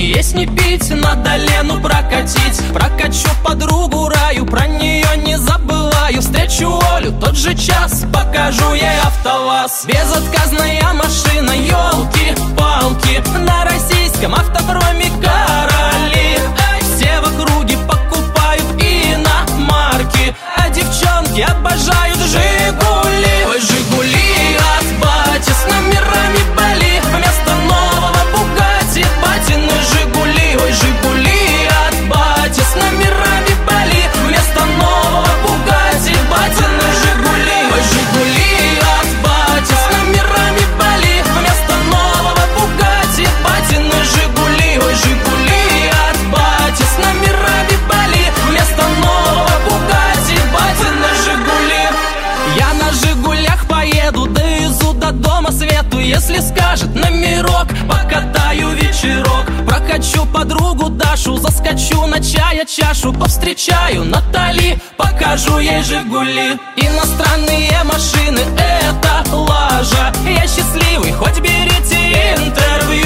не есть, не пить, надо Лену прокатить. Прокачу подругу Раю, про нее не забываю. Встречу Олю, тот же час, покажу ей АвтоВАЗ. Безотказная машина, елки-палки, на российском автопроме короли. Все в округе покупают иномарки, а девчонки обожают Жигули. Ой, Жигули от бати с номерами Бали, вместо нового Бугатти батины Жигули. Ой, Жигули от бати с номерами Бали, вместо нового Бугатти батины Жигули. Ой, Жигули от бати с номерами Бали, вместо нового Бугатти батины Жигули. Ой, Жигули от бати с номерами Бали, вместо нового Бугатти батины Жигули. Я на Жигулях поеду, довезу до дома Свету, если скажет номерок, покатаю вечерок. Прокачу подругу Дашу, заскочу на чая чашу, повстречаю Натали, покажу ей Жигули. Иностранные машины — это лажа, я счастливый, хоть берите интервью.